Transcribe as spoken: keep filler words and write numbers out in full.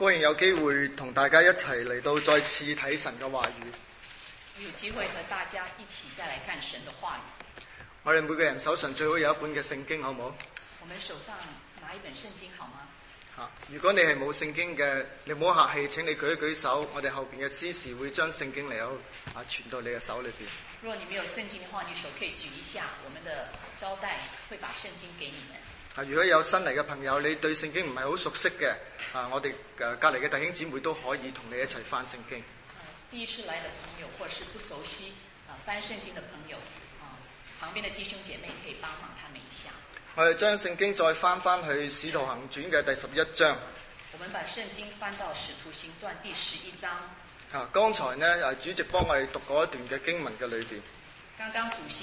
高興有機會同大家一齊嚟到再次睇神嘅話語。 有機會和大家一起再來看神的話語。 我哋每個人手上最好有一本嘅聖經，好唔好？ 我們手上拿一本聖經好嗎？ 啊，如果你係冇聖經嘅，你唔好客氣，請你舉一舉手，我哋後邊嘅司事會將聖經嚟到啊傳到你嘅手裏邊。 如果你沒有聖經的話，你手可以舉一下，我們的招待會把聖經給你們。 啊，如果有新嚟嘅朋友，你對聖經唔係好熟悉嘅，啊，我哋誒隔離嘅弟兄姊妹都可以同你一齊翻聖經。 第一次來的朋友，或是不熟悉啊翻聖經的朋友，啊，旁邊的弟兄姐妹可以幫忙他們一下。 我哋將聖經再翻翻去《使徒行傳》嘅第十一章。 我們把聖經翻到《使徒行傳》第十一章。 啊，剛才呢，誒主席幫我哋讀過一段嘅經文嘅裏邊。 剛剛主席